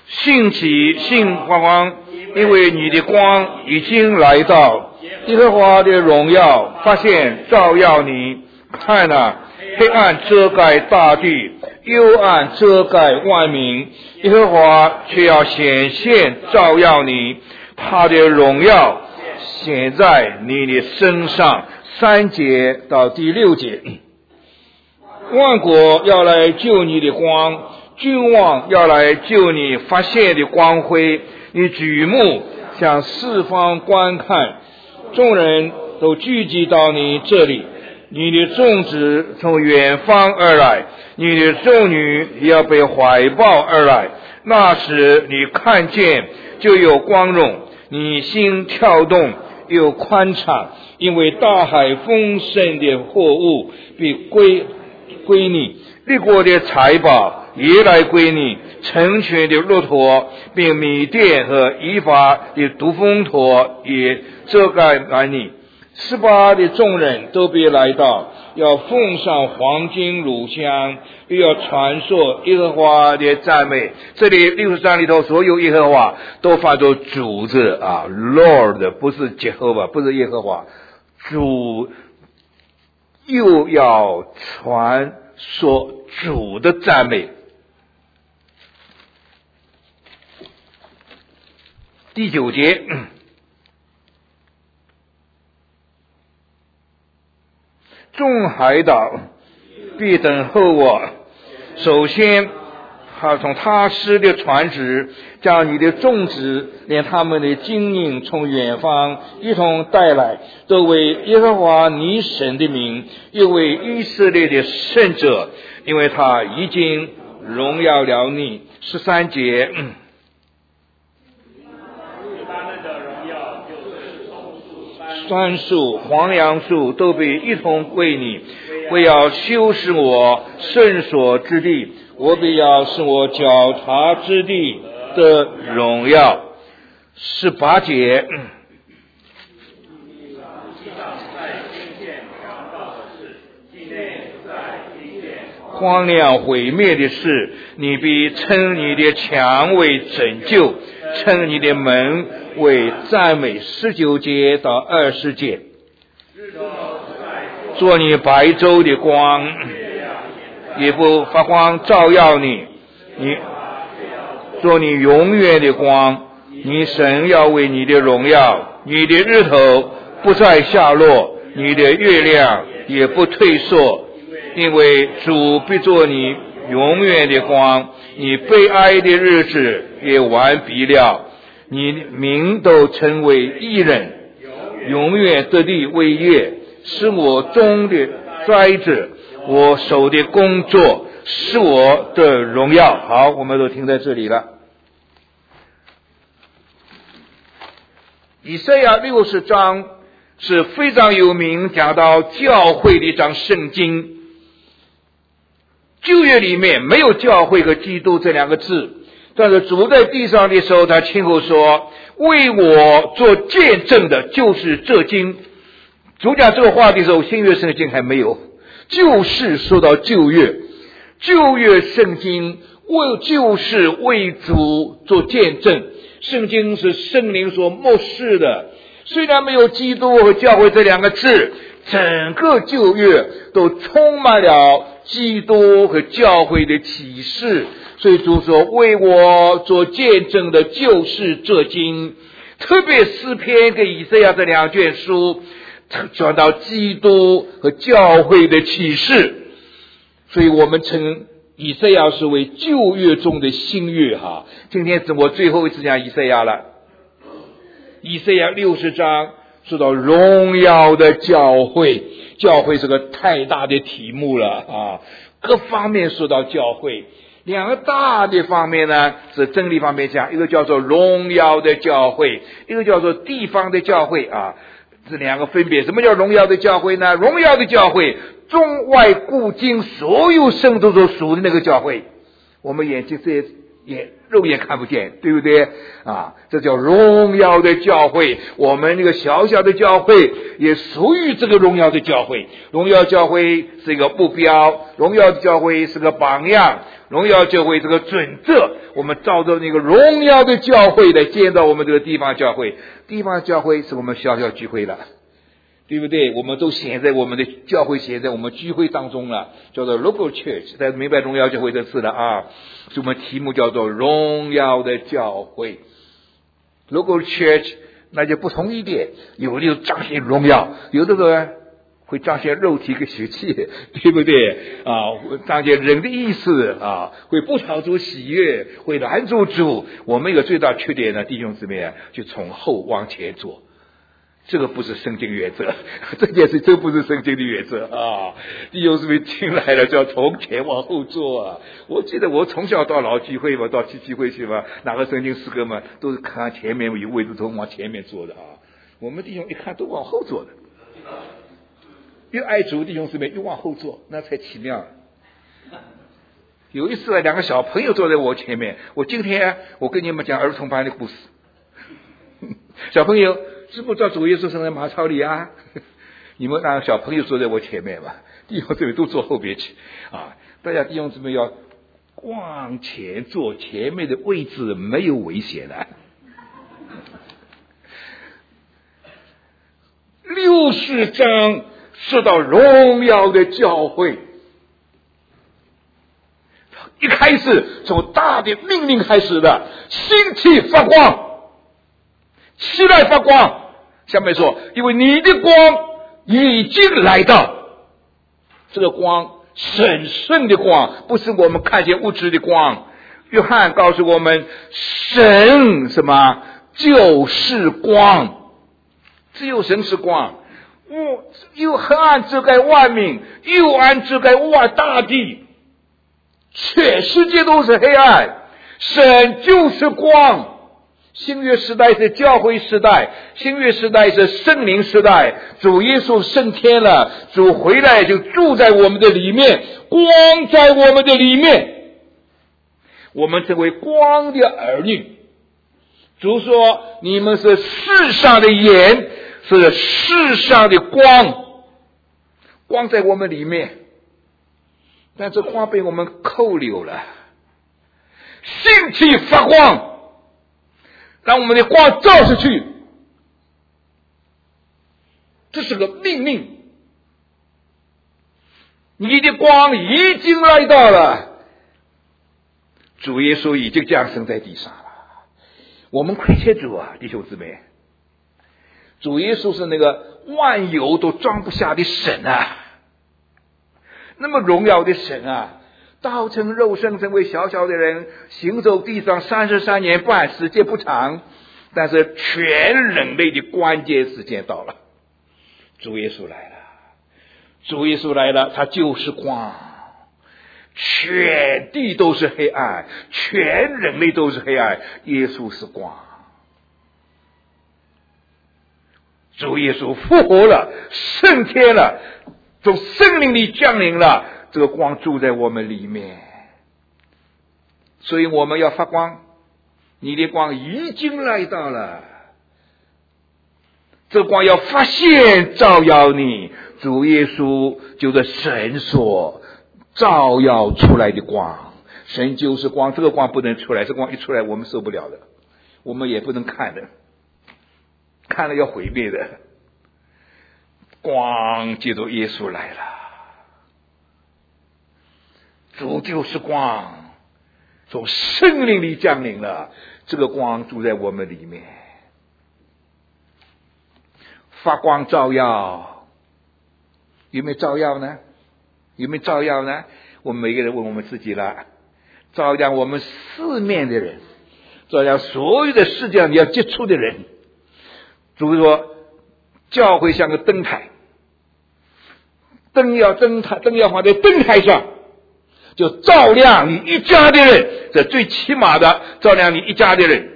兴起，兴光，因为你的光已经来到，耶和华的荣耀发现照耀你。看啊，黑暗遮盖大地，幽暗遮盖万民，耶和华却要显现照耀你，他的荣耀显在你的身上。3节到第6节，万国要来救你的光，君王要来救你发现的光辉。你举目向四方观看，众人都聚集到你这里。你的众子从远方而来，你的众女也要被怀抱而来。那时你看见就有光荣，你心跳动又宽敞，因为大海丰盛的货物必归你，列国的财宝也来归你，成群的骆驼并米甸和以法的独峰驼也遮盖满你。18的众人都必来到，要奉上黄金乳香，又要传说耶和华的赞美。这里63里头所有耶和华都发作主字啊 ，Lord 不是Jehovah，不是耶和华，主又要传说主的赞美。第9节。众海岛必等候我。首先他从他施的船只将你的众子连他们的金银从远方一同带来，都为耶和华你神的名，又为以色列的圣者，因为他已经荣耀了你。13节，杉树、黄杨树都必一同归你，为要修饰我圣所之地，我必要使我脚踏之地的荣耀。18节，荒凉毁灭的事，你必称你的墙为拯救，称你的门为赞美。19节到20节，做你白昼的光，也不发光照耀你，做你永远的光。你神要为你的荣耀，你的日头不再下落，你的月亮也不退缩，因为主必做你永远的光，你悲哀的日子也完毕了，你名都称为义人，永远得地为业，是我中的栽子，我手的工作，是我的荣耀。好，我们都听在这里了。以赛亚60章是非常有名，讲到教会的一章圣经。旧约里面没有教会和基督这2个字，但是主在地上的时候，他亲口说，为我做见证的就是这经。主讲这个话的时候，新约圣经还没有，就是说到旧约，旧约圣经就是为主做见证。圣经是圣灵所默示的，虽然没有基督和教会这2个字，整个旧约都充满了基督和教会的启示。所以主说，为我做见证的就是这经。特别诗篇跟以赛亚这2卷书讲到基督和教会的启示，所以我们称以赛亚是为旧约中的新约哈。今天是我最后一次讲以赛亚了。以赛亚60章说到荣耀的教会，教会是个太大的题目了啊，各方面说到教会。2个大的方面呢，是真理方面讲，一个叫做荣耀的教会，一个叫做地方的教会啊。这2个分别，什么叫荣耀的教会呢？荣耀的教会，中外古今所有圣徒所属的那个教会。我们眼肉眼看不见，对不对啊？这叫荣耀的教会。我们这个小小的教会也属于这个荣耀的教会。荣耀教会是一个目标，荣耀教会是个榜样，荣耀教会是个准则。我们照着那个荣耀的教会来建造我们这个地方教会。地方教会是我们小小聚会了，对不对？我们都显在我们的教会，显在我们聚会当中了，叫做 local church。大家明白荣耀教会这次了啊？所以我们题目叫做荣耀的教会。local church 那就不同一点，有的就彰显荣耀，有的时候会彰显肉体跟血气，对不对啊？彰显人的意思啊，会不讨主喜悦，会拦住主。我们有个最大缺点呢，弟兄姊妹啊，就从后往前做。这个不是圣经原则，这件事这不是圣经的原则啊！弟兄姊妹进来了就要从前往后做啊！我记得我从小到老聚会嘛，到聚会去嘛，哪个圣经诗歌嘛，都是看前面有位置都往前面做的啊。我们弟兄一看都往后做的，越爱主弟兄姊妹越往后做，那才奇妙。有一次两个小朋友坐在我前面，我今天我跟你们讲儿童班的故事。小朋友知不知道主耶稣生在马槽里啊？你们让小朋友坐在我前面吧，弟兄姊妹都坐后边去啊！大家弟兄姊妹要往前坐，前面的位置没有危险的。60章是到荣耀的教会，一开始从大的命令开始的，星气发光，起来发光。下面说，因为你的光已经来到，这个光神圣的光，不是我们看见物质的光。约翰告诉我们，神什么就是光，只有神是光。又黑暗遮盖万民，幽暗遮盖万大地，全世界都是黑暗，神就是光。新约时代是教会时代，新约时代是圣灵时代，主耶稣升天了，主回来就住在我们的里面，光在我们的里面，我们成为光的儿女。主说，你们是世上的盐，是世上的光，光在我们里面，但这光被我们扣留了。星气发光，让我们的光照出去，这是个命令。你的光已经来到了，主耶稣已经降生在地上了。我们亏欠主啊，弟兄姊妹，主耶稣是那个万有都装不下的神啊，那么荣耀的神啊，道成肉身成为小小的人，行走地上33年半，时间不长，但是全人类的关键时间到了，主耶稣来了，主耶稣来了，他就是光，全地都是黑暗，全人类都是黑暗，耶稣是光。主耶稣复活了，升天了，从圣灵里降临了，这个光住在我们里面，所以我们要发光。你的光已经来到了，这光要发现照耀你。主耶稣就是神所照耀出来的光，神就是光，这个光不能出来，这光一出来我们受不了的，我们也不能看的，看了要毁灭的。光接着耶稣来了，主就是光，从圣灵里降临了，这个光住在我们里面，发光照耀。有没有照耀呢？有没有照耀呢？我们每个人问我们自己了，照亮我们四面的人，照亮所有的世界上你要接触的人。主说，教会像个灯台，灯要放在灯台上，就照亮你一家的人，这最起码的照亮你一家的人，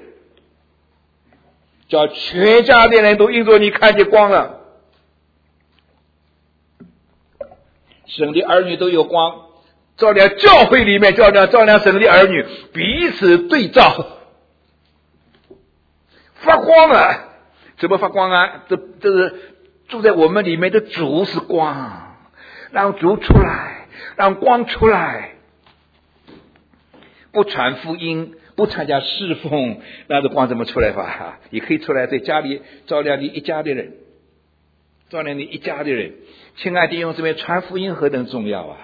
叫全家的人都因着你看见光了。神的儿女都有光， 照亮教会里面，照亮神的儿女，彼此对照，发光啊！怎么发光啊？这是住在我们里面的主是光，让主出来，让光出来。不传福音，不参加侍奉，那这光怎么出来法？也可以出来在家里照亮你一家的人，照亮你一家的人。亲爱的弟兄姊妹，传福音何等重要啊！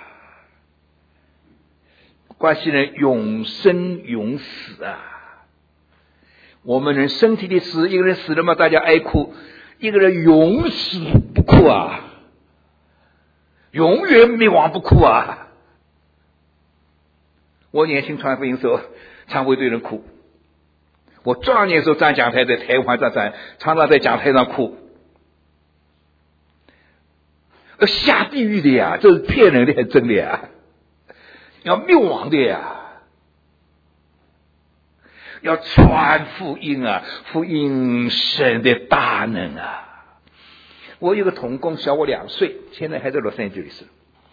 关系人永生永死啊！我们人身体的死，一个人死了嘛，大家哀哭；一个人永死不哭啊，永远灭亡不哭啊！我年轻传福音的时候，常会对人哭；我壮年的时候站讲台，在台湾站，常常在讲台上哭。下地狱的呀，这是骗人的还是真的呀？要灭亡的呀！要传福音啊，福音神的大能啊！我有个同工小我2岁，现在还在洛杉矶里是。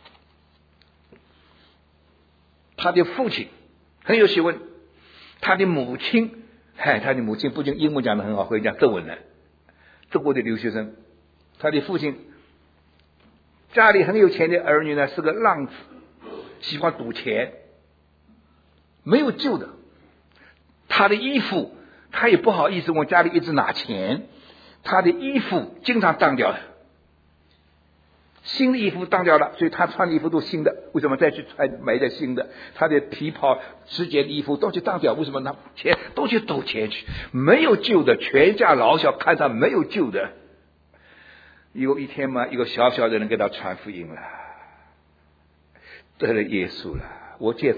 他的父亲很有学问，他的母亲不仅英文讲得很好，会讲德文呢，德国的留学生。他的父亲家里很有钱的儿女呢，是个浪子，喜欢赌钱，没有救的。他的衣服他也不好意思往家里一直拿钱，他的衣服经常当掉了，新的衣服当掉了，所以他穿的衣服都新的。为什么再去买点新的？他的皮袍、时节的衣服都去当掉，为什么拿钱都去赌钱去？没有救的，全家老小看他没有救的。有一天嘛，一个小小的人给他传福音了，得了耶稣了。我接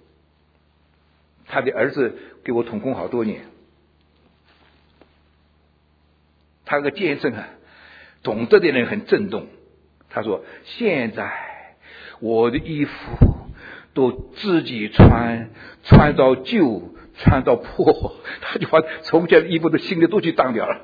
他的儿子给我同工好多年，他那个见证啊，懂得的人很震动。他说：“现在我的衣服都自己穿到旧，穿到破，他就把从前的衣服的新的都去当掉了。”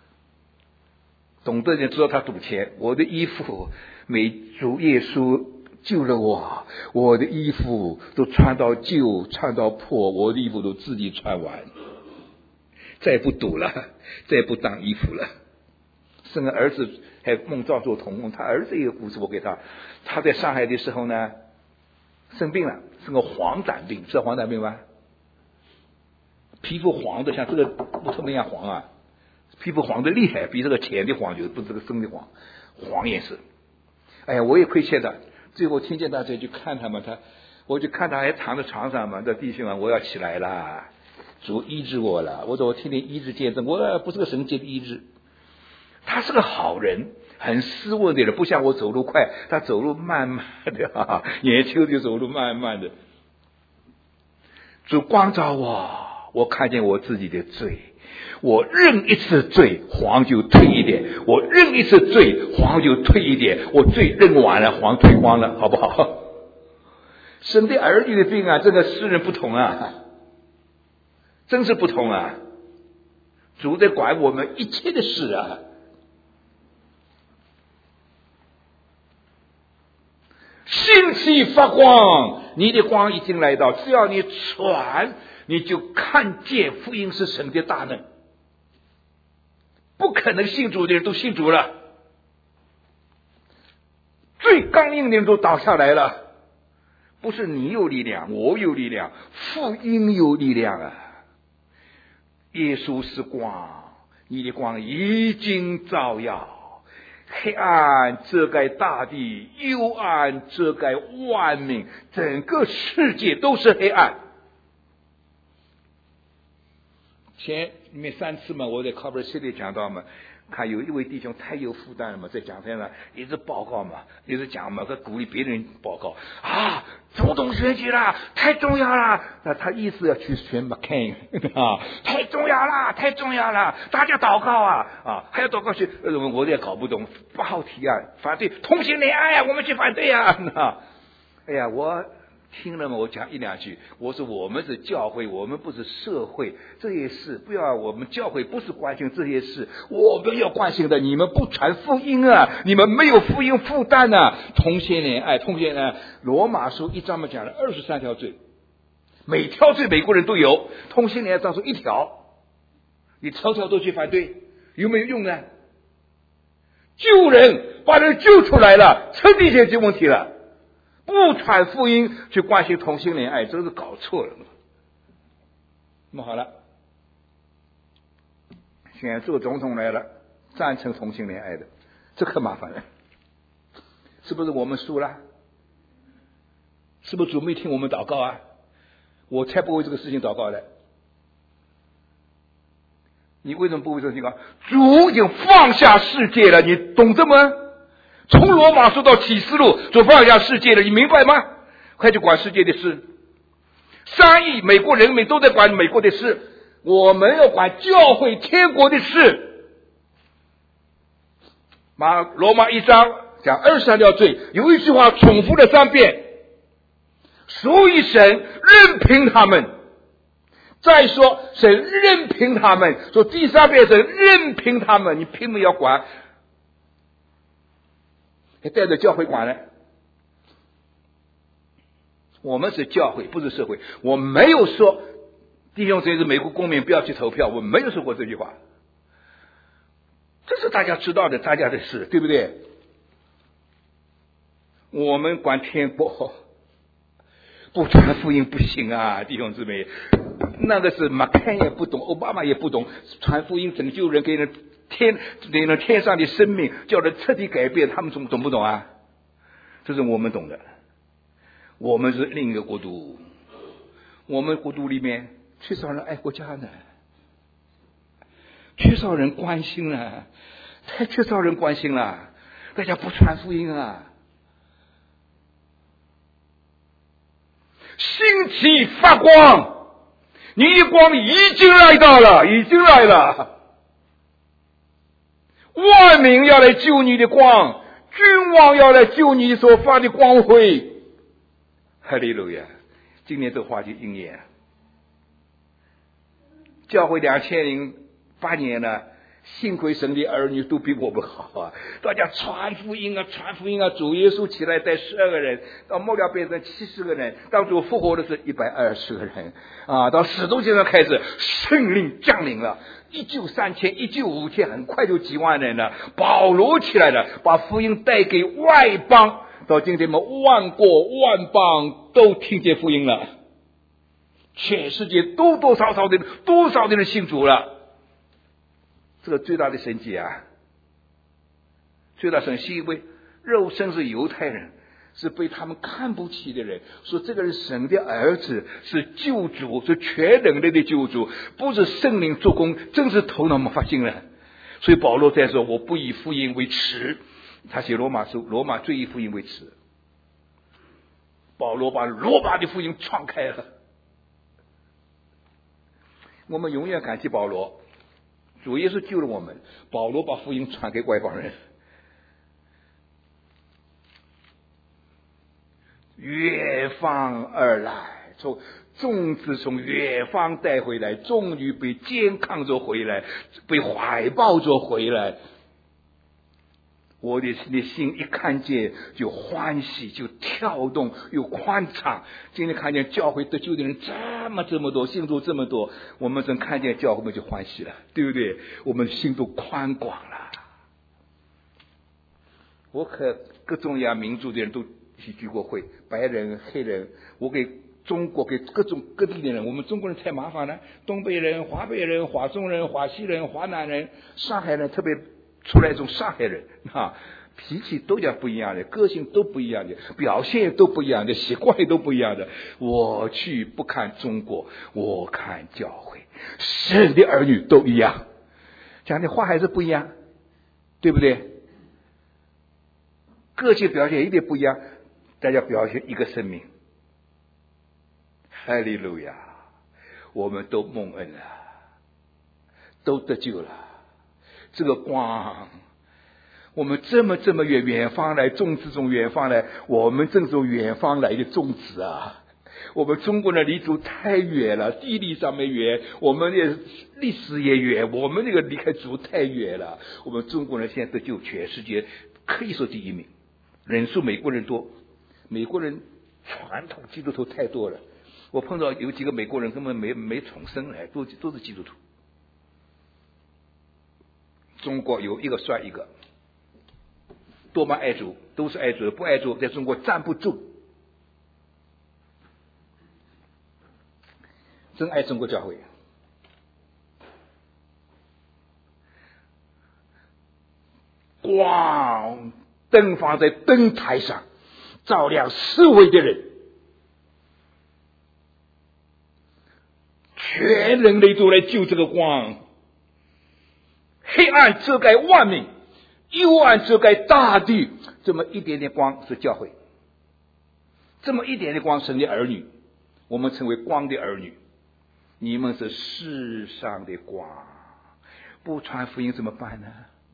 懂得人知道他赌钱，我的衣服每主耶稣救了我的衣服都穿到旧，穿到破，我的衣服都自己穿完，再不赌了，再不当衣服了。生个儿子还梦照做童工，他儿子一个故事我给他。他在上海的时候呢，生病了，是个黄疸病，知道黄疸病吧？皮肤黄的像这个木头那样黄啊，皮肤黄的厉害，比这个浅的黄，就是不是这个深的黄颜色。哎呀，我也亏欠他。最后听见大家去看他嘛，我就看他还躺在床上嘛，这弟兄啊，我要起来了，主医治我了。我说我听听医治见证，我不是个神界的医治。他是个好人，很斯文的人，不像我走路快，他走路慢慢的年轻就走路慢慢的。主光照我看见我自己的罪，我认一次罪，黄就退一点；我认一次罪，黄就退一点。我罪认完了，黄退光了，好不好？神的儿女的病啊，这个世人不同啊，真是不同啊！主在管我们一切的事啊。兴起发光，你的光已经来到，只要你传，你就看见福音是神的大能。不可能信主的人都信主了，最刚硬的人都倒下来了。不是你有力量，我有力量，福音有力量啊！耶稣是光，你的光已经照耀，黑暗遮盖大地，幽暗遮盖万民，整个世界都是黑暗。前面3次嘛，我在 Cover City 讲到嘛，看有一位弟兄太有负担了嘛，在讲台上一直报告嘛，一直讲嘛，他鼓励别人报告啊，总统选举啦，太重要啦。那他意思要去选 McCain 啊，太重要啦，太重要啦，大家祷告啊，还要祷告去。我也搞不懂8号提案反对同性恋爱啊，我们去反对啊。哎呀，我听了吗？我讲一两句，我说我们是教会，我们不是社会，这些事不要，我们教会不是关心这些事，我们要关心的，你们不传福音啊，你们没有福音负担啊。同性恋爱，同性恋爱，罗马书1章嘛讲了23条罪，每条罪美国人都有，同性恋爱当中1条，你条条都去反对，有没有用呢？救人，把人救出来了，彻底解决问题了。不传福音去关心同性恋爱，真是搞错了。那么好了，现在做总统来了，赞成同性恋爱的，这可麻烦了。是不是我们输了？是不是主没听我们祷告啊？我才不为这个事情祷告的。你为什么不为这个事情祷告？主已经放下世界了，你懂这吗？从罗马书到启示录，主放下世界了，你明白吗？快去管世界的事。3亿美国人民都在管美国的事，我们要管教会天国的事。罗马1章讲23条罪，有一句话重复了3遍，所以神任凭他们。再说神任凭他们，说第3遍神任凭他们，你拼命要管，还带着教会管呢。我们是教会，不是社会。我没有说弟兄姊妹是美国公民不要去投票，我没有说过这句话。这是大家知道的，大家的事，对不对？我们管天国，不传福音不行啊，弟兄姊妹。那个是马凯也不懂，奥巴马也不懂，传福音拯救人，给人天上的生命，叫人彻底改变，他们懂不懂啊？这是我们懂的。我们是另一个国度，我们国度里面缺少人爱国家呢，缺少人关心了，太缺少人关心了，大家不传福音啊。星体发光，你的光已经来到了，已经来了，万民要来救你的光，君王要来救你所发的光辉。哈利路亚！今年这话就应验了。教会2008年了，幸亏神的儿女都比我们好啊！大家传福音啊，传福音啊！主耶稣起来带12个人，到末了变成70个人，到主复活的是120个人啊！到使徒行传开始，圣灵降临了，一救3000，一救5000，很快就几万人了。保罗起来了，把福音带给外邦。到今天我们万国万邦都听见福音了，全世界多少的人信主了。这个最大的神迹啊！最大神迹，因为肉身是犹太人，是被他们看不起的人，说这个人神的儿子，是救主，是全人类的救主，不是圣灵做工，真是头脑没发劲了。所以保罗在说，我不以福音为耻。他写罗马书，罗马最以福音为耻。保罗把罗马的福音创开了。我们永远感谢保罗，主耶稣救了我们，保罗把福音传给外邦人。远方而来，种子从远方带回来，终于被健康着回来，被怀抱着回来。我的心一看见就欢喜，就跳动，又宽敞。今天看见教会得救的人这么多，信徒这么多，我们真看见教会，我们就欢喜了，对不对？我们心都宽广了。我和各种民族的人都一起聚过会，白人、黑人，我给中国给各种各地的人，我们中国人太麻烦了，东北人、华北人、华中人、华西人、华南人、上海人，特别出来一种上海人啊，脾气都讲不一样的，个性都不一样的，表现都不一样的，习惯也都不一样的。我去不看中国，我看教会，神的儿女都一样，讲的话还是不一样，对不对？个性表现一点不一样，大家表现一个生命。哈利路亚！我们都蒙恩了，都得救了。这个光，我们这么远方来，种子从远方来，我们正从远方来的种子啊！ 我们中国人离主太远了，地理上面远，我们的历史也远，我们那个离开主太远了。我们中国人现在得救全世界可以说第一名，人数美国人多，美国人传统基督徒太多了。我碰到有几个美国人根本没重生来，都是基督徒。中国有一个算一个，多么爱主，都是爱主的，不爱主在中国站不住。真爱中国教会，光灯放在灯台上，照亮四围的人，全人类都来救这个光。黑暗遮盖万民，幽暗遮盖大地，这么一点点光是教会，这么一点点光成的儿女，我们成为光的儿女。你们是世上的光，不传福音怎么办呢？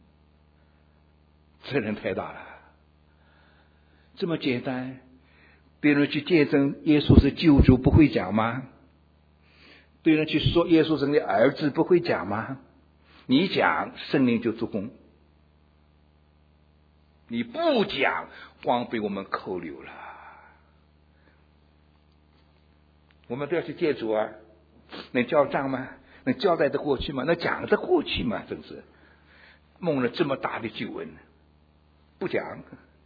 责任太大了。这么简单，别人去见证耶稣是救主不会讲吗？别人去说耶稣是你儿子不会讲吗？你讲，圣灵就做工；你不讲，光被我们扣留了。我们都要去见主啊！能交账吗？能交代得过去吗？能讲得过去吗？真是蒙了这么大的救恩，不讲；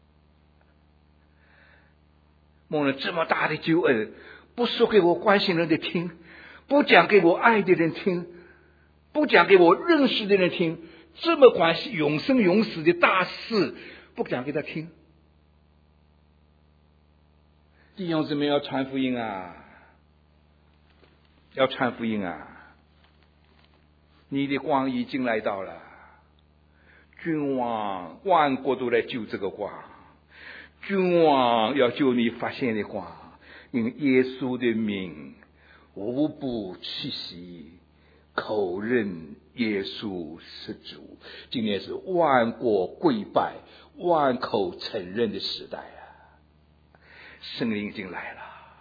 蒙了这么大的救恩，不说给我关心人的听，不讲给我爱的人听，不讲给我认识的人听，这么关系永生永死的大事，不讲给他听。弟兄姊妹要传福音啊！要传福音啊！你的光已经来到了，君王万国都来救这个光，君王要救你发现的光，因耶稣的名无不气息，口认耶稣是主。今天是万国跪拜、万口承认的时代啊！圣灵已经来了。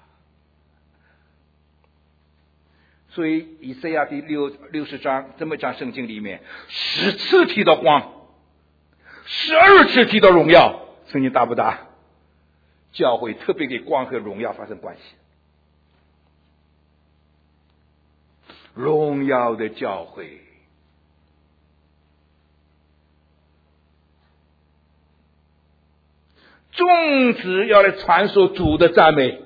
所以以赛亚第60章这么一章圣经里面10次提到光，12次提到荣耀，圣经大不大？教会特别给光和荣耀发生关系。荣耀的教会，众子要来传说主的赞美，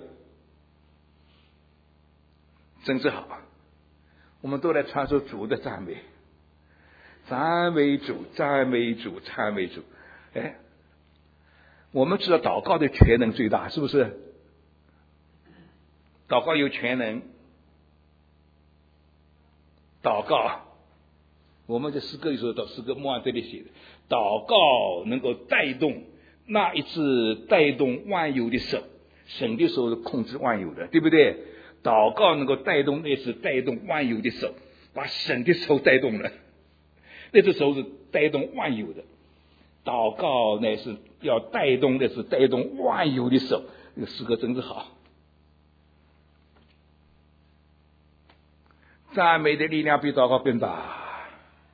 真是好。我们都来传说主的赞美，赞美主，赞美主，赞美主。哎，我们知道祷告的全能最大，是不是？祷告有全能，祷告，我们在诗歌里说到，诗歌莫安这里写的，祷告能够带动那一次带动万有的手，神的手是控制万有的，对不对？祷告能够带动那次带动万有的手，把神的手带动了，那只手是带动万有的。祷告乃是要带动的是带动万有的手，这个诗歌真是好。赞美的力量比祷告更大，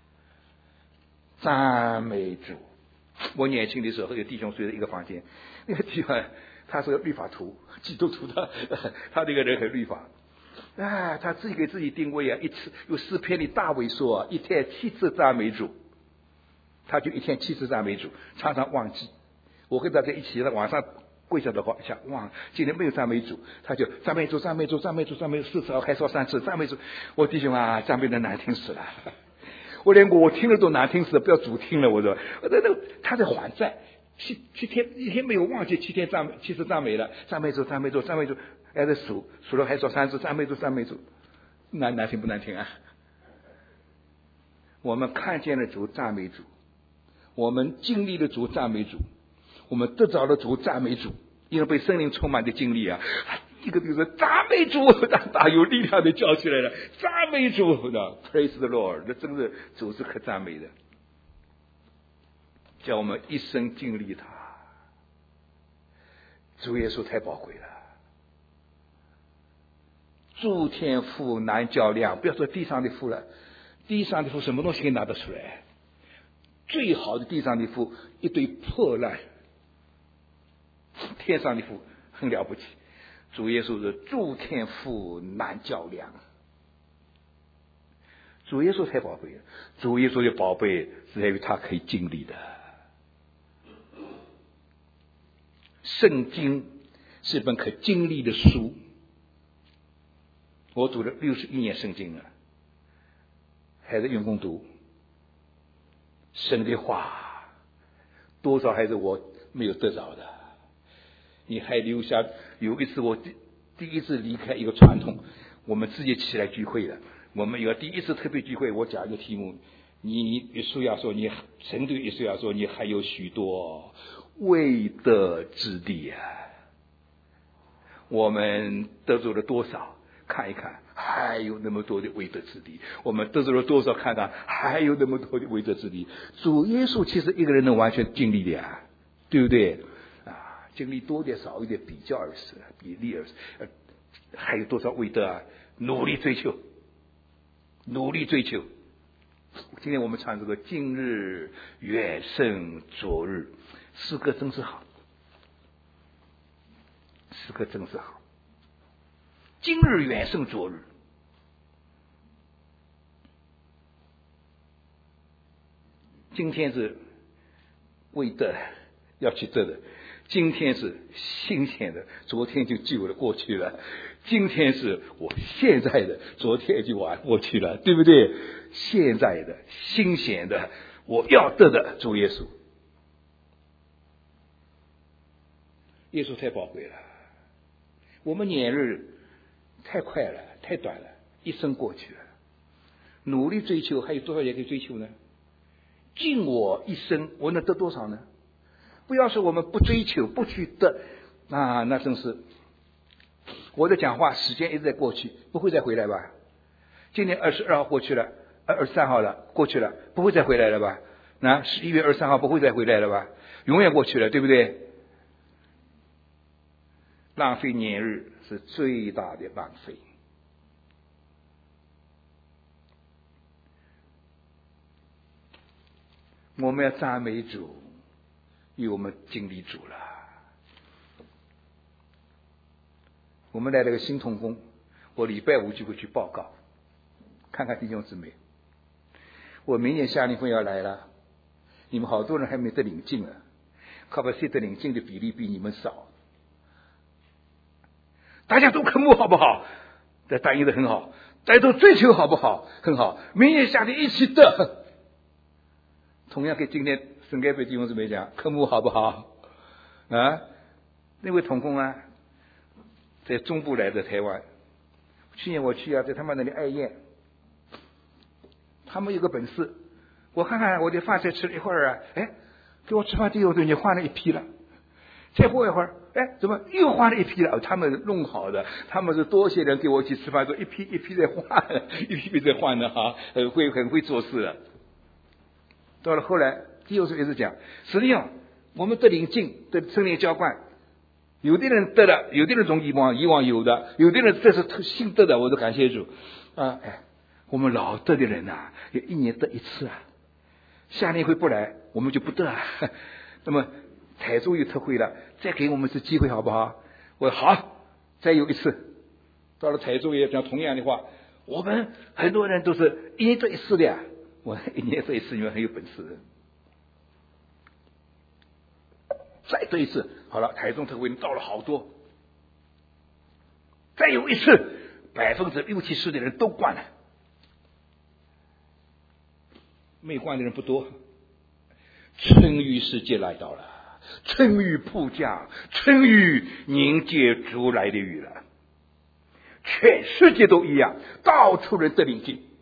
赞美主。我年轻的时候有弟兄睡在一个房间，那个地方他是个律法徒，基督徒的，他这个人很律法。他自己给自己定位啊，一次有诗篇里大卫说，一天7次赞美主，他就一天7次赞美主，常常忘记。我跟他在一起，他晚上跪下的话，想忘今天没有赞美主，他就赞美主，赞美主，赞美主，赞美主，4次还说3次赞美主。我弟兄啊，赞美的难听死了，我连我听了都难听死了，不要主听了。我说，他在还债。7天一天没有忘记7次赞美了，赞美主，赞美主，赞美主，还在数了还说3次赞美主，赞美主，难听不难听啊？我们看见了主，赞美主；我们经历了主，赞美主；我们得着了主，赞美主。因为被圣灵充满的经历啊，一个就是赞美主，大有力量的叫起来了，赞美主的 ，Praise the Lord， 这真是主是可赞美的。叫我们一生经历他，主耶稣太宝贵了。 诸天父难较量，不要说地上的父了，地上的父什么东西可以拿得出来？最好的地上的父一堆破烂，天上的父很了不起。主耶稣是诸天父难较量，主耶稣才宝贝，主耶稣的宝贝是在于他可以经历的。圣经是本可经历的书，我读了61年圣经了，还在用功读。神的话多少还是我没有得着的。你还留下有一次我第一次离开一个传统，我们自己起来聚会了，我们有第一次特别聚会，我讲一个题目，你约书亚说，你神对约书亚说，你还有许多未得之地啊。我们得着了多少？看一看，还有那么多的未得之地。我们得着了多少？看看，还有那么多的未得之地。主耶稣其实一个人能完全经历的呀，对不对？啊，经历多点少一点比较而死，比例而死。还有多少未得啊？努力追求，努力追求。今天我们唱这个今日远胜昨日，诗歌真是好，诗歌真是好。今日远胜昨日，今天是未得要去得的，今天是新鲜的，昨天就旧了过去了，今天是我现在的，昨天就过去了，对不对？现在的新鲜的我要得的主耶稣，耶稣太宝贵了。我们年日太快了，太短了，一生过去了。努力追求，还有多少年可以追求呢？尽我一生，我能得多少呢？不要说我们不追求，不去得啊，那真是我的讲话时间一直在过去，不会再回来吧？今年22号过去了，23号了，过去了，不会再回来了吧？那11月23号不会再回来了吧？永远过去了，对不对？浪费年日是最大的浪费。我们要赞美主，因为我们经历主了。我们来了个新同工，我礼拜5就会去报告，看看弟兄姊妹。我明年夏令会要来了，你们好多人还没得领进啊，可不谁得领进的比例比你们少。大家都科目好不好？这答应的很好，大家都追求好不好？很好。明年夏天一起得。同样给今天圣盖贝弟兄姊妹讲，科目好不好？啊，那位同工啊，在中部来的台湾，去年我去啊，在他们那里爱宴，他们有个本事，我看看我的饭菜吃了一会儿啊，哎，给我吃饭弟兄姊妹换了一批了。再过一会儿，哎，怎么又换了一批了？他们弄好的，他们是多些人给我一起吃饭，说一批一批在换，一批批在换的哈，很会做事的。到了后来，弟兄一直讲，实际上我们得领进，得圣灵浇灌，有的人得了，有的人从以往有的，有的人这是新得的，我都感谢主啊！哎，我们老得的人呐，也一年得一次啊，夏令会不来，我们就不得啊。那么台州有特会了，再给我们次机会好不好？我说好，再有一次。到了台州也讲同样的话，我们很多人都是一年得一次的呀。我一年得一次，你们很有本事的。再得一次，好了，台中特会到了好多。再有一次，60%、70%的人都灌了，没灌的人不多。春雨时节来到了。春雨普降，春雨凝结主来的雨了，全世界都一样，到处人得领进。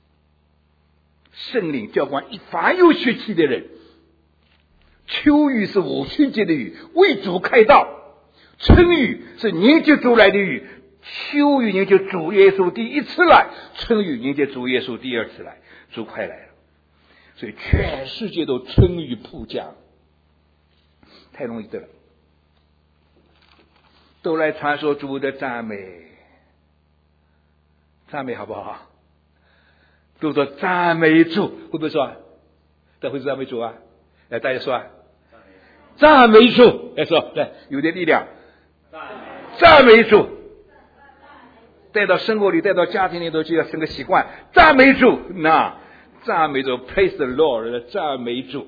圣灵浇灌一凡有血气的人。秋雨是五旬节的雨，为主开道；春雨是凝结主来的雨，秋雨凝结主耶稣第一次来，春雨凝结主耶稣第二次来，主快来了。所以全世界都春雨普降。太容易得了，都来传说主的赞美。 赞美好不好？都说赞美主，会不会说啊？会说赞美主啊？来，大家说啊，赞美主，来说，来，有点力量，赞美主，带到生活里，带到家庭里头，就要生个习惯，赞美主，那赞美主 ，Praise the Lord， 赞美主，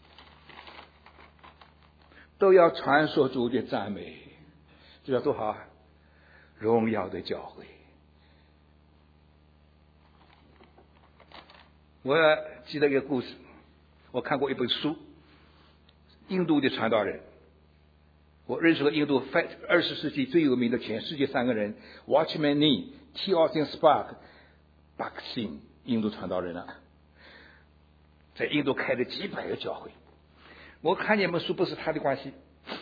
都要传说主的赞美，这叫多好啊！荣耀的教会。我记得一个故事，我看过一本书，印度的传道人，我认识了印度20世纪最有名的全世界3个人 ，Watchman Nee、T. Austin Sparks、Bhagत Singh， 印度传道人啊，在印度开了几百个教会。我看见本书不是他的关系，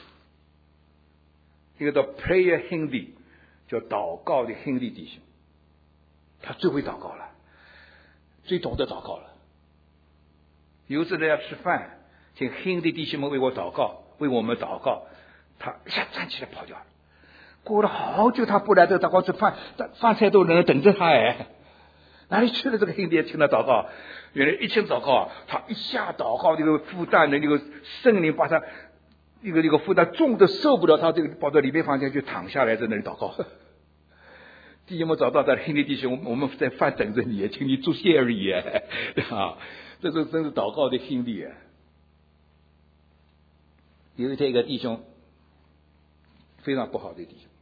一个叫 Prayer Hindi， 叫祷告的 Hindi 弟兄，他最会祷告了，最懂得祷告了。有一次大家吃饭，请 Hindi 弟兄们为我祷告，为我们祷告，他一下站起来跑掉了。过了好久，他不来这祷告吃饭，饭菜都有人等着他哎，哪里去了？这个 Hindi 听他祷告，原来一听祷告，他一下祷告这个负担的这个圣灵把他这个负担重的受不了，他这个跑到里面房间就躺下来在那里祷告。弟兄们找到他 Hindi 弟兄，我们在饭等着你，请你做谢而已啊！这是真是祷告的 Hindi 啊！有一天一个弟兄非常不好的弟兄，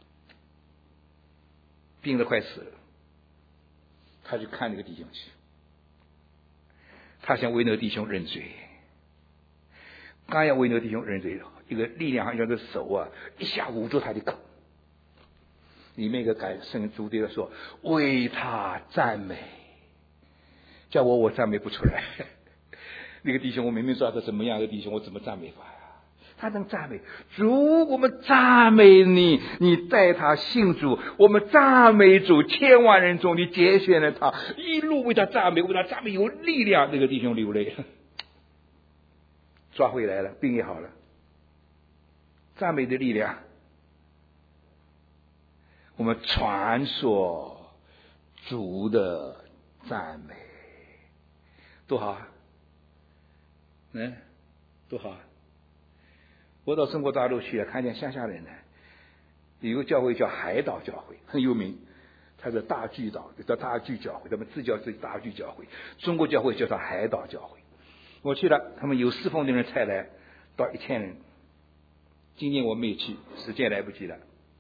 病得快死了，他去看那个弟兄去，他想为那个弟兄认罪，刚要为那个弟兄认罪，一个力量好像是手啊，一下捂住他的口，里面一个感圣主对他说：“为他赞美。”叫我赞美不出来。那个弟兄，我明明知道他什么样的弟兄，我怎么赞美法呀？他能赞美主，我们赞美你，你带他信主，我们赞美主，千万人中你拣选了他，一路为他赞美，为他赞美有力量。那个弟兄流泪，抓回来了，病也好了。赞美的力量，我们传说主的赞美，多好啊！多好啊！我到中国大陆去看见乡下人呢，有个教会叫海岛教会，很有名，它是大巨岛，叫大巨教会，他们自叫自己大巨教会，中国教会叫它海岛教会。我去了，他们有侍奉的人才来，到1000人。今年我没去，时间来不及了。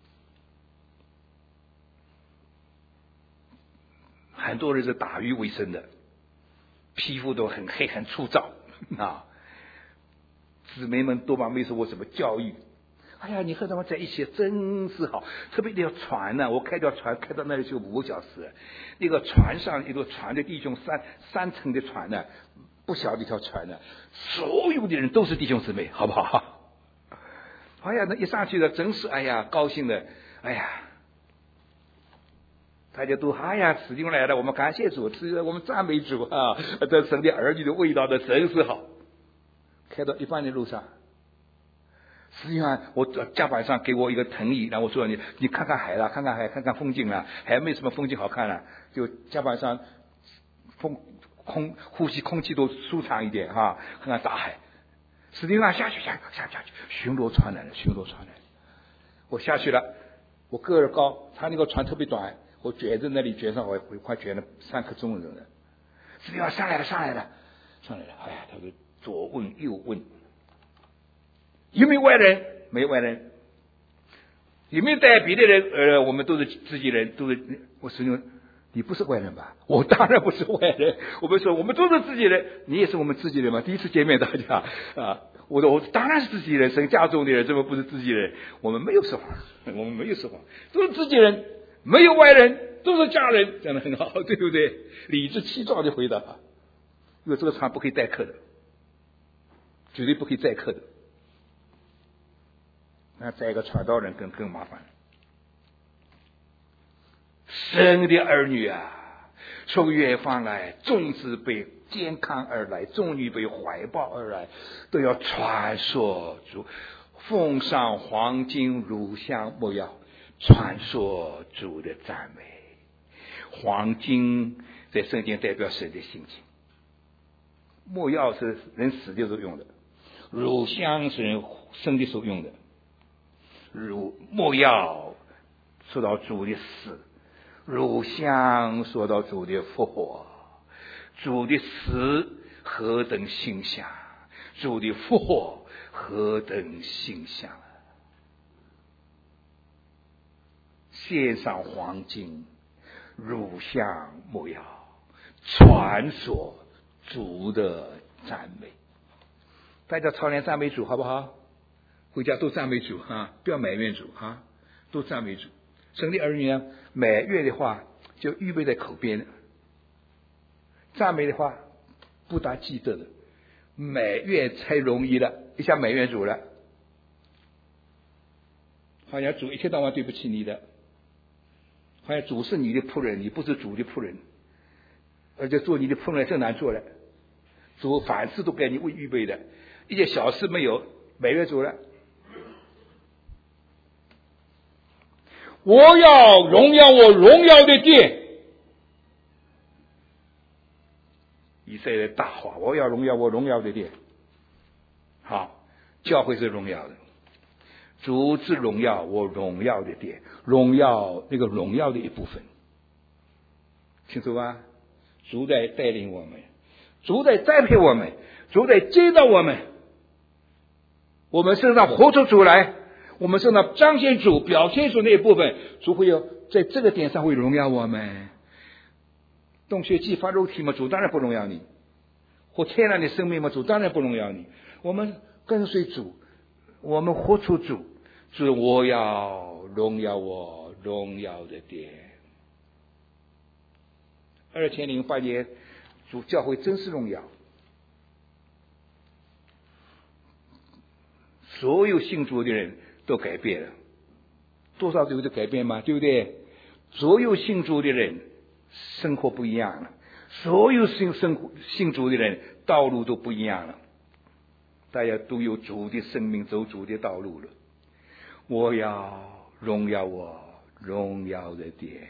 很多人是打鱼为生的，皮肤都很黑很粗糙啊。姊妹们多半没受过什么教育。哎呀，你和他们在一起真是好，特别那条船呢，我开条船开到那里就5个小时。那个船上一个船的弟兄三层的船呢，不小的一条船呢，所有的人都是弟兄姊妹，好不好？哎呀，那一上去了，真是哎呀高兴的，哎呀。大家都哎呀，使用来了，我们感谢主，我们赞美主啊！这神的儿女的味道的真是好。开到一半的路上，实际上我甲板上给我一个藤椅，然后我说你看看海啦，看看海，看看风景啦，还没什么风景好看了，就甲板上呼吸空气都舒畅一点哈，看看大海。实际上下去，巡逻船来了，我下去了，我个儿高，他那个船特别短。我卷在那里，卷上我快卷了3颗钟了。实际上上来了。哎呀，他就左问右问，有没有外人？没有外人。有没有带别的人？我们都是自己人，都是。我说你不是外人吧？我当然不是外人。我们说我们都是自己人，你也是我们自己人吗？第一次见面大家啊，我说我当然是自己人，生家中的人怎么不是自己人？我们没有说谎，都是自己人。没有外人，都是家人，讲得很好，对不对？理直气壮的回答，因为这个船不可以载客的，绝对不可以载客的。那载一个传道人更麻烦。神的儿女啊，从远方来，众子辈健康而来，众女辈怀抱而来，都要传说主，奉上黄金乳香没药。传说主的赞美， 黄金在圣经代表神的性情，没药是人死的时候用的，乳香是人生的时候用的，没药说到主的死，乳香说到主的复活，主的死何等馨香，主的复活何等馨香。献上黄金、乳香、没药，传说主的赞美。大家操练赞美主好不好？回家都赞美主啊，不要埋怨主啊，都赞美主。神的儿女呢，埋怨的话就预备在口边了，赞美的话不大记得了，埋怨才容易了，一下埋怨主了，好像主一天到晚对不起你的，好像主是你的仆人，你不是主的仆人，而且做你的仆人真难做了，主凡事都给你预备的，一件小事没有，埋怨主了。我要荣耀我荣耀的殿，以色列大话，我要荣耀我荣耀的殿。好，教会是荣耀的，主之荣耀我荣耀的殿，荣耀那个荣耀的一部分，清楚吧？主在带领我们，主在栽培我们，主在接纳我们，我们身上活出主来，我们身上彰显主表现出那一部分，主会有在这个点上会荣耀我们。洞穴激发肉体嘛，主当然不荣耀你，或天然的生命嘛，主当然不荣耀你。我们跟随主，我们活出主，主我要荣耀我荣耀的殿。2008年主教会真是荣耀，所有信主的人都改变了，多少都有的改变嘛，对不对？所有信主的人生活不一样了，所有信主的人道路都不一样了，大家都有主的生命，走主的道路了。我要荣耀我荣耀的殿。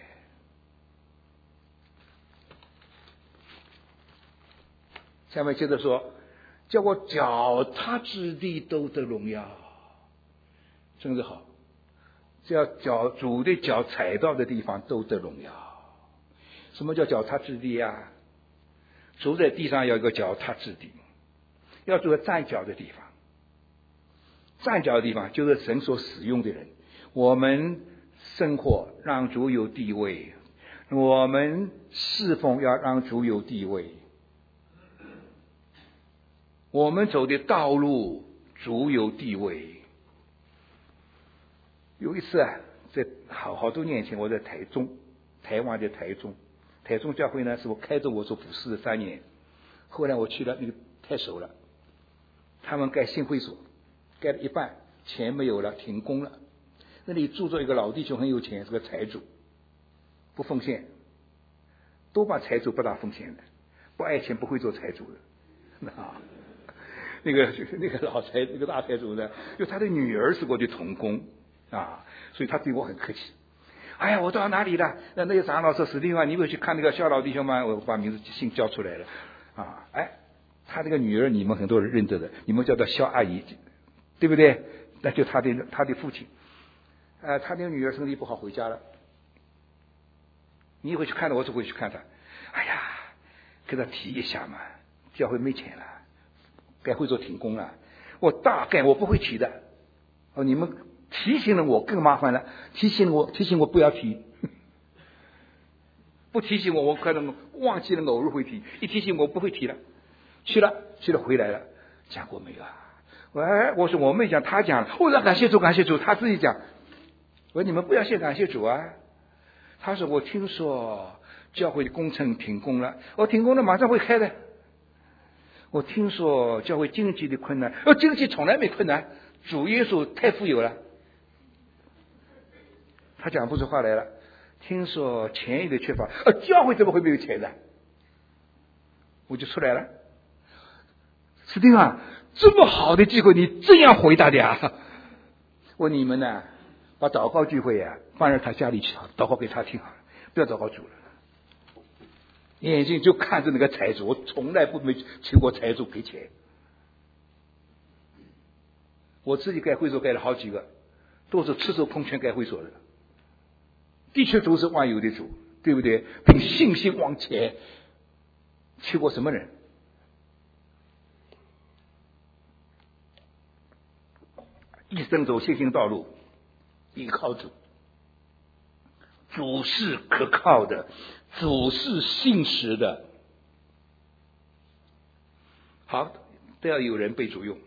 下面接着说，叫我脚踏之地都得荣耀，真是好，只要主的脚踩到的地方都得荣耀。什么叫脚踏之地啊？走在地上要有一个脚踏之地，要做个站脚的地方。站脚的地方就是神所使用的人，我们生活让主有地位，我们侍奉要让主有地位，我们走的道路主有地位。有一次啊，在好多年前，我在台湾的台中教会呢，是我开着我做服侍的3年。后来我去了，那个太熟了，他们盖新会所，盖了一半，钱没有了，停工了。那里住着一个老弟兄，很有钱，是个财主，不奉献，多半财主不大奉献的，不爱钱不会做财主的。那个老财，那个大财主呢，就他的女儿是我的同工啊，所以他对我很客气。哎呀，我到哪里了？那个长老说，史蒂芬，你有去看那个小老弟兄吗？我把名字姓叫出来了啊。哎，他这个女儿你们很多人认得的，你们叫做肖阿姨，对不对？那就他的父亲。他那个女儿身体不好回家了，你会去看他，我只会去看他。哎呀，给他提一下嘛，教会没钱了，该会所停工了。我大概我不会提的，你们提醒了我更麻烦了，提醒我不要提，不提醒我可能忘记了，偶尔会提，一提醒我不会提了。去了回来了，讲过没有啊？我说我没讲，他讲了。我说感谢主，他自己讲。我说你们不要先感谢主啊。他说我听说教会的工程停工了，我停工了马上会开的。我听说教会经济的困难，经济从来没困难，主耶稣太富有了。他讲不出话来了。听说钱有点缺乏，教会怎么会没有钱的？我就出来了。史蒂芬，这么好的机会你这样回答的呀？我你们呢，把祷告聚会啊放在他家里去，祷告给他听好了，不要祷告主了。 眼睛就看着那个财主，我从来没去过财主给钱。我自己盖会所盖了好几个，都是赤手空拳盖会所的，的确都是万有的主，对不对？凭信心往前。去过什么人？一生走信心道路，依靠主，主是可靠的，主是信实的。好，都要有人被主用，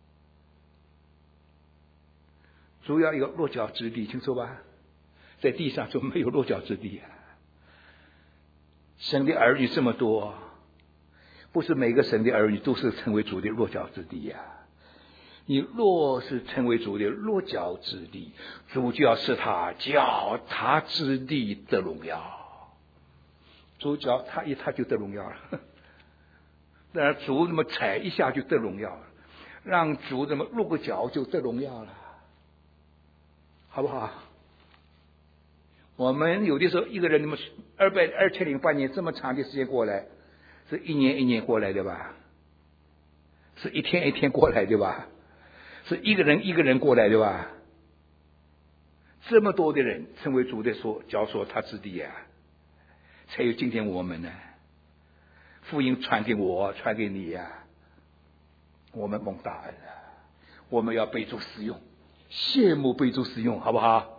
主要有落脚之地，清楚吧？在地上就没有落脚之地啊！神的儿女这么多，不是每个神的儿女都是成为主的落脚之地呀。你若是成为主的落脚之地，主就要使他脚踏之地得荣耀。主脚踏一踏就得荣耀了，那主那么踩一下就得荣耀了，让主这么落个脚就得荣耀了，好不好？我们有的时候一个人那么2008年这么长的时间过来，是一年一年过来的吧？是一天一天过来的吧？是一个人一个人过来的吧？这么多的人成为主的脚所踏之地啊，才有今天我们呢。福音传给我，传给你呀，我们蒙大恩了，我们要被主使用，羡慕被主使用，好不好？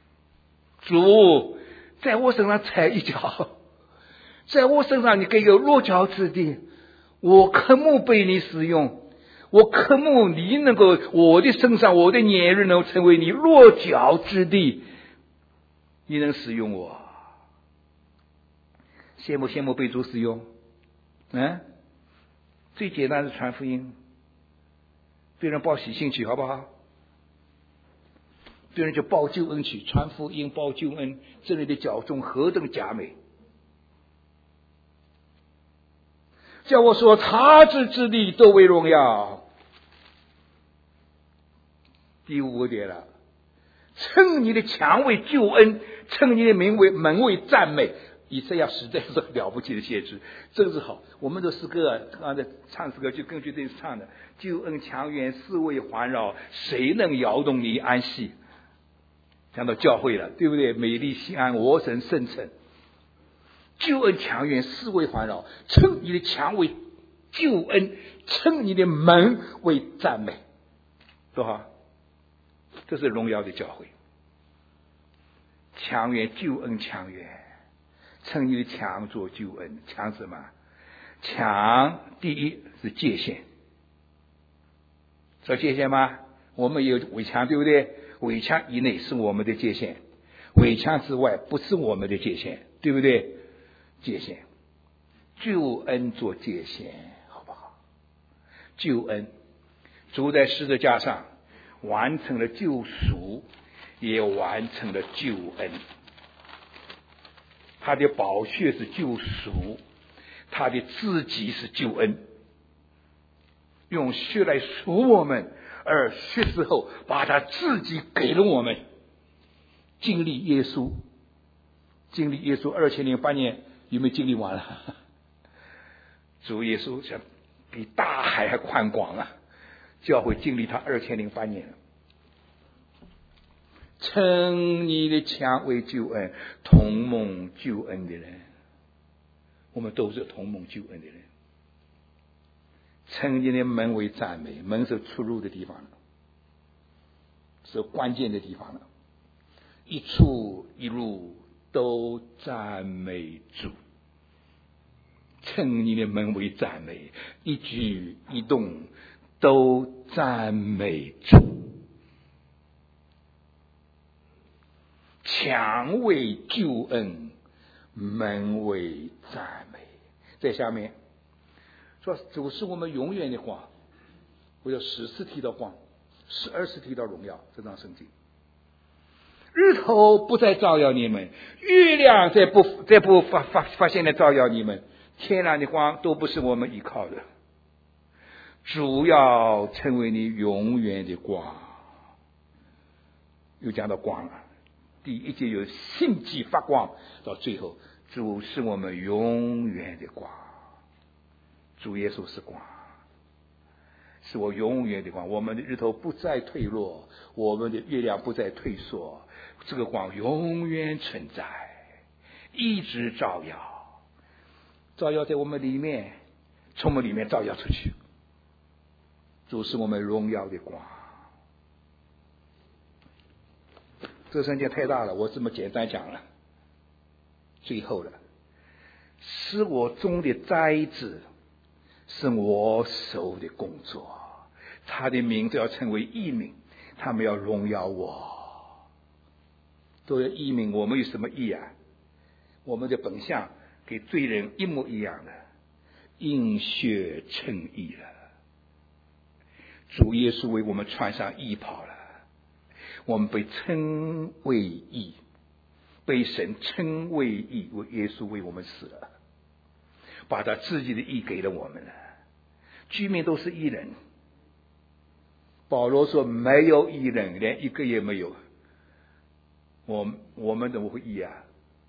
主在我身上踩一脚，在我身上你给个落脚之地，我渴慕被你使用，我渴慕你能够我的身上我的年日能成为你落脚之地，你能使用我，羡慕羡慕被主使用。最简单是传福音，对人报喜信去，好不好？对人就报救恩去，传福音报救恩，这里的教众何等佳美！叫我说他之地都为荣耀。第5个点了，称你的强为救恩，称你的名为门为赞美。以赛亚实在是了不起的先知，真是好。我们的诗歌啊，刚才唱诗歌就根据这唱的，救恩强援，四围环绕，谁能摇动你安息？讲到教会了，对不对？美丽西安，我神圣城，救恩强援，四围环绕，称你的强为救恩，称你的门为赞美，多好！这是荣耀的教会，强援救恩强援，称你的强做救恩。强什么？强第一是界限，知道界限吗？我们有围墙，对不对？围墙以内是我们的界限，围墙之外不是我们的界限，对不对？界限，救恩做界限，好不好？救恩，主在十字架上完成了救赎，也完成了救恩。他的宝血是救赎，他的自己是救恩，用血来赎我们，而血之后把他自己给了我们。经历耶稣2008年有没有经历完了？主耶稣像比大海还宽广啊！教会经历他2008年了。称你的强为救恩，同蒙救恩的人，我们都是同蒙救恩的人。称你的门为赞美，门是出入的地方了，是关键的地方了，一出一入都赞美主。称你的门为赞美，一举一动都赞美主。墙为救恩，门为赞美。在下面说，主是我们永远的光。我有10次提到光，12次提到荣耀，这张圣经。日头不再照耀你们，月亮再不发现来照耀你们，天然的光都不是我们依靠的。主要成为你永远的光。又讲到光了，第1节有信迹发光，到最后主是我们永远的光，主耶稣是光，是我永远的光。我们的日头不再退落，我们的月亮不再退缩，这个光永远存在，一直照耀，照耀在我们里面，从我们里面照耀出去。主是我们荣耀的光。这圣经太大了，我这么简单讲了。最后了，是我种的栽子，是我手的工作，他的名字要成为异名，他们要荣耀我。都要异名，我们有什么义啊？我们的本相跟罪人一模一样的，因血称义了。主耶稣为我们穿上义袍了，我们被称为义，被神称为义，为耶稣为我们死了，把他自己的义给了我们了。居民都是义人，保罗说没有义人，连一个也没有。我们怎么会义啊？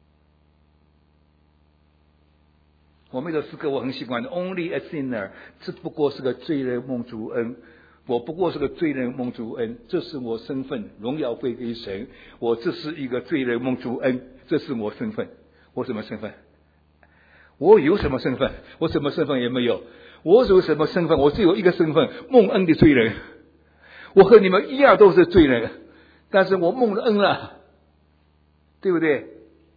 我们的诗歌我很喜欢的 ，Only a sinner， 只不过是个罪人蒙主恩。我不过是个罪人蒙主恩，这是我身份，荣耀归给神。我这是一个罪人蒙主恩，这是我身份。我什么身份？我有什么身份？我什么身份也没有。我有什么身份？我只有一个身份，蒙恩的罪人。我和你们一样都是罪人，但是我蒙了恩了，对不对？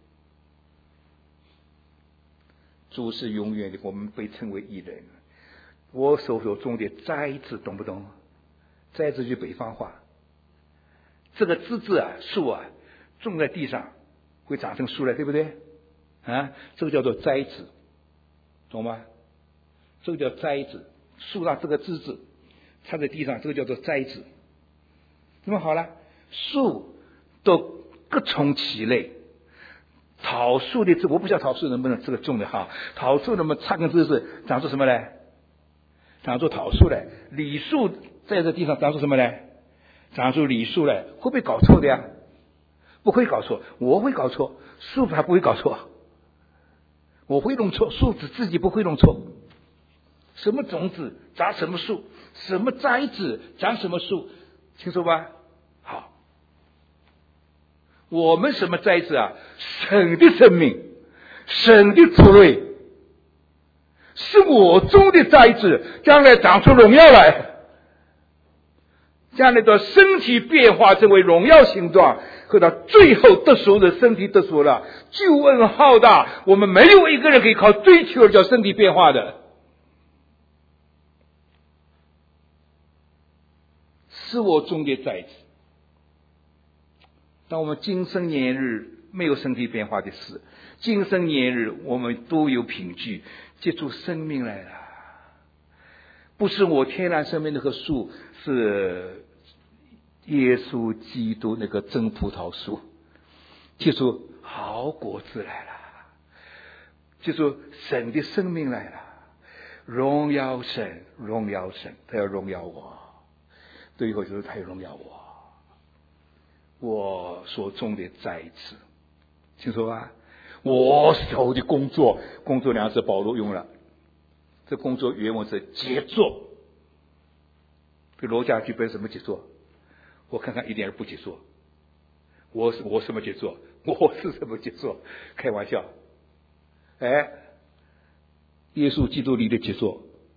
主是永远的，我们被称为义人。我手所种的栽子，懂不懂？栽子就北方话，这个枝子啊，树啊，种在地上会长成树来，对不对？啊，这个叫做栽子，懂吗？这个叫栽子，树上这个枝子插在地上，这个叫做栽子。那么好了，树都各从其类。桃树的我不晓得桃树能不能这个种的哈，桃树能不能插根枝子长出什么来？长出桃树来。李树在这地上长出什么来？长出李树来。会不会搞错的呀？不会搞错，我会搞错，树还不会搞错。我会弄错，树自己不会弄错。什么种子长什么树，什么栽子长什么树，清楚吧？好，我们什么栽子啊？神的生命，神的出类，是我种的栽子，将来长出荣耀来，将来的身体变化成为荣耀形状，和到最后得赎的身体得赎了。救恩浩大，我们没有一个人可以靠追求而叫身体变化的，是我种的栽子。当我们今生年日没有身体变化的事，今生年日我们都有凭据结出生命来了。不是我天然生命那棵树，是耶稣基督那个真葡萄树结出好果子来了，结出神的生命来了。荣耀神，荣耀神，他要荣耀我，最后就是他要荣耀我所种的栽子，清楚吧？我手的工作两个字保罗用了，这工作原文是杰作。这罗家剧本什么杰作？我看看一点也不杰作。我什么杰作？我是什么杰作？开玩笑。哎，耶稣基督里的杰作，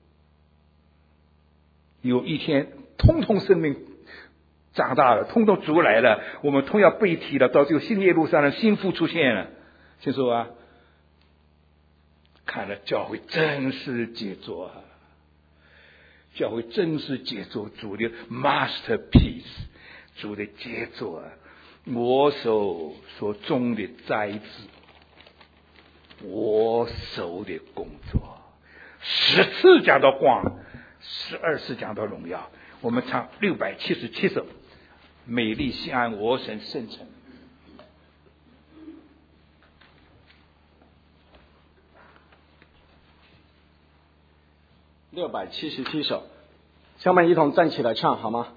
有一天通通生命长大了，通通主来了，我们同样被提了，到最后新耶路撒冷新妇出现了，清楚吧？看了教会真是杰作啊！教会真是杰作，主的 masterpiece， 主的杰作啊！我手所种的栽子，我手的工作，10次讲到光，12次讲到荣耀。我们唱677首。美丽西安，我神圣城。 677首，下面一同站起来唱好吗？